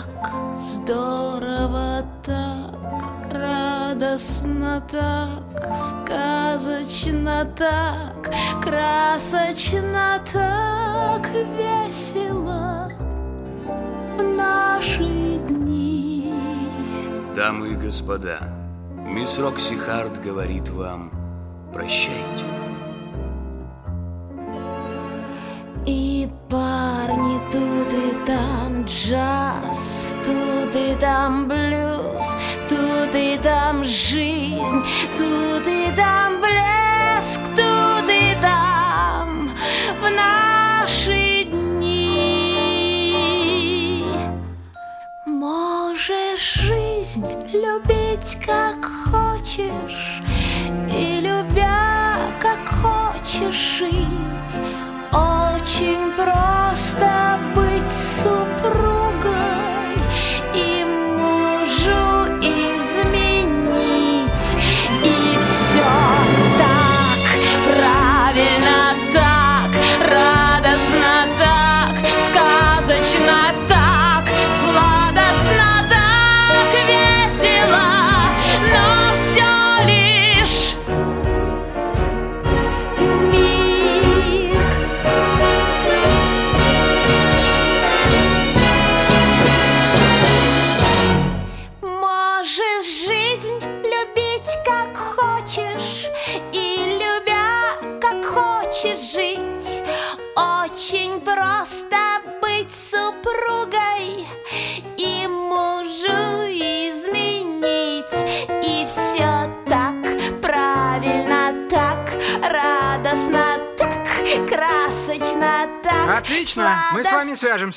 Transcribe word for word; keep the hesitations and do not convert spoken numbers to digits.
так, здорово так, радостно так, сказочно так, красочно так, весело в наши дни. Дамы и господа, мисс Рокси Харт говорит вам прощайте. И парни тут и там джаз, тут и там блюз, тут и там жизнь, тут и там блеск, тут и там в наши дни. Можешь жизнь любить как хочешь и, любя, как хочешь жить. Очень просто быть супругой и мужу изменить. И все так, правильно так, радостно так, сказочно так, сладостно так, весело, но все лишь жизнь любить как хочешь и, любя, как хочешь жить. Очень просто быть супругой и мужу изменить. И все так, правильно так, радостно так, красочно так. Отлично, мы с вами свяжемся.